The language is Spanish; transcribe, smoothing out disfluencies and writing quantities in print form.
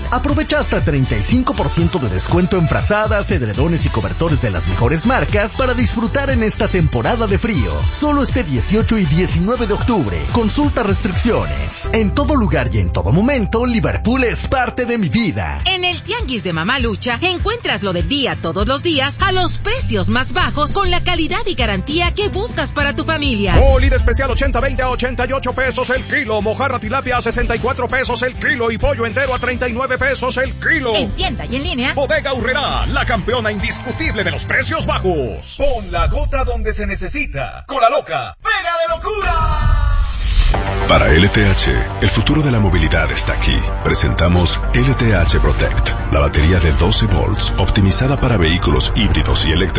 Aprovecha hasta 35% de descuento en frazadas, edredones y cobertores de las mejores marcas para disfrutar en esta temporada de frío. Solo este 18 y 19 de octubre. Consulta restricciones. En todo lugar y en todo momento, Liverpool es parte de mi vida. En el Tianguis de Mamalucha encuentras lo del día todos los días a los precios más bajos con la calidad y garantía que buscas para tu familia. Molida especial 80-20 a 88 pesos el kilo. Mojarra tilapia a 64 pesos el kilo. Y pollo entero a 39 pesos el kilo. En tienda y en línea. Bodega Aurrerá, la campeona indiscutible de los precios bajos. Pon la gota donde se necesita. Con la loca, ¡pega de locura! Para LTH, el futuro de la movilidad está aquí. Presentamos LTH Protect, la batería de 12 volts, optimizada para vehículos híbridos y eléctricos